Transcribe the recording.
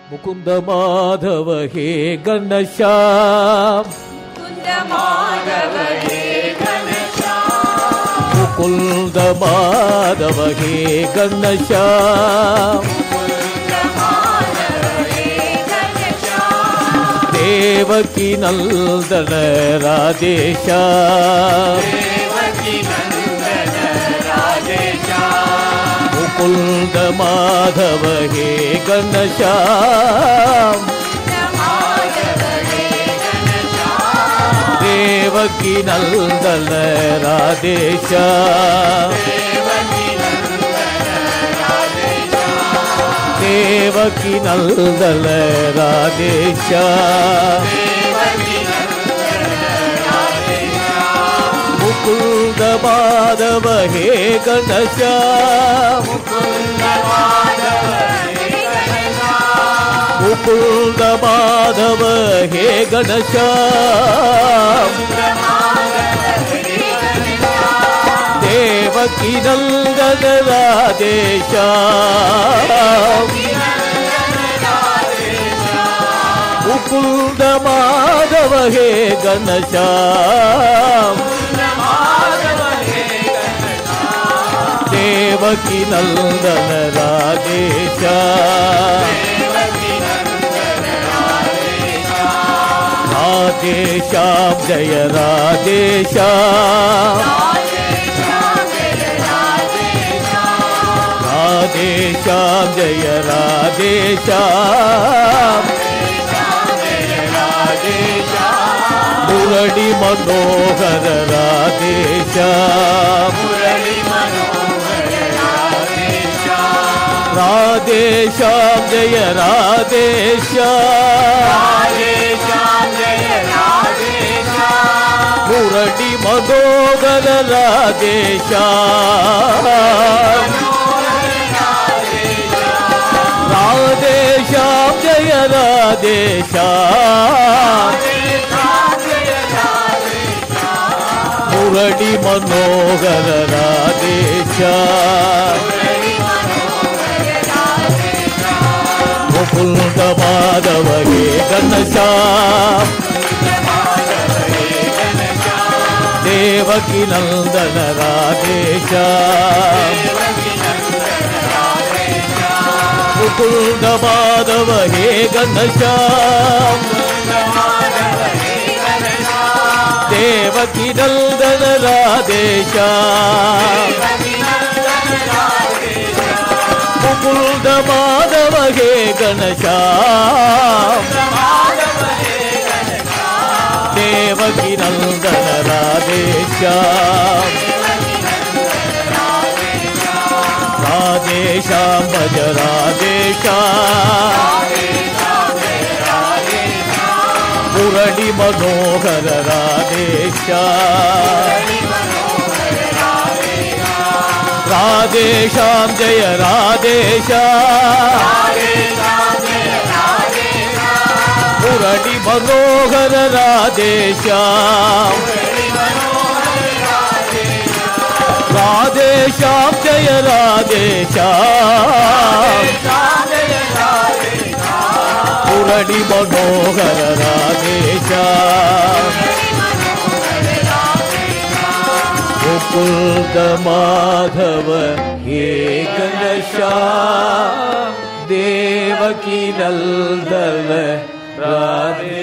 Mukunda Madhava ಹೇ Ganesha, Mukunda Madhava ಹೇ Ganesha, Mukunda Madhava ಹೇ Ganesha, Mukunda Madhava ಹೇ Ganesha, Devaki ನಂದನ Radhesh, Devaki ನಂದನ Radhesh, Mukunda Madhava ಹೇ Ganesha, Devaki ನಂದನ Radhesh, Devaki ನಂದನ Radhesh, Mukunda Madhava ಹೇ Ganesha, Mukunda Madhava ಹೇ Ganesha, Mukunda Madhava ಹೇ Ganesha, Devaki ನಂದನ Radhesh, Mukunda Madhava ಹೇ Ganesha, Devaki ನಂದನ Radhesh, Radheshyam ಜಯ Radhesh, Radheshyam ಜಯ Radhesh, Murali ಮನೋಹರ Radhesh, Radheshyam ಜಯ Radhesh, Murali ಮನೋಹರ Radhesh, Radheshyam ಜಯ Radhesh, Murali ಮನೋಹರ Radhesh, Mukunda Madhava ಹೇ Ganesha, Devaki ನಂದನ Radhesh, Mukunda Madhava ಹೇ Ganesha, Devaki ನಂದನ Radhesh, Mukunda Madhava ಹೇ Ganesha, Devaki ನಂದನ Radhesh, Radhesh ಭಜ Radhesh, Murali ಮನೋಹರ Radhesh, Radheshyam ಜಯ Radhesh, Murali ಮನೋಹರ Radhesh, Radheshyam ಜಯ Radhesh, Murali ಮನೋಹರ Radhesh, Mukunda Madhava ಹೇ Ganesha, Devaki ನಂದನ Radhesh.